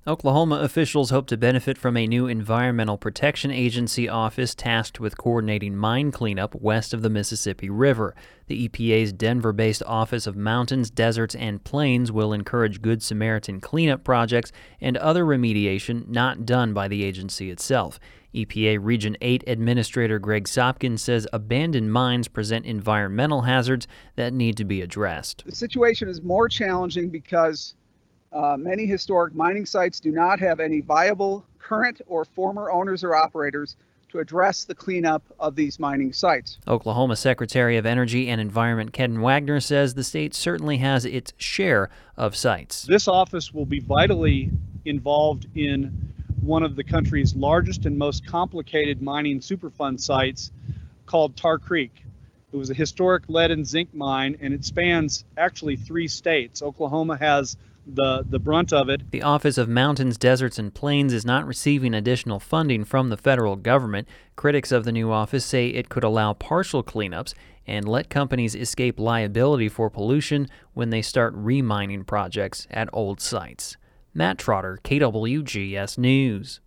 Oklahoma officials hope to benefit from a new Environmental Protection Agency office tasked with coordinating mine cleanup west of the Mississippi River. The EPA's Denver-based Office of Mountains, Deserts, and Plains will encourage Good Samaritan cleanup projects and other remediation not done by the agency itself. EPA Region 8 Administrator Greg Sopkin says abandoned mines present environmental hazards that need to be addressed. The situation is more challenging because many historic mining sites do not have any viable current or former owners or operators to address the cleanup of these mining sites. Oklahoma Secretary of Energy and Environment Ken Wagner says the state certainly has its share of sites. This office will be vitally involved in one of the country's largest and most complicated mining Superfund sites called Tar Creek. It was a historic lead and zinc mine, and it spans actually 3 states. Oklahoma has the brunt of it. The Office of Mountains, Deserts, and Plains is not receiving additional funding from the federal government. Critics of the new office say it could allow partial cleanups and let companies escape liability for pollution when they start remining projects at old sites. Matt Trotter, KWGS News.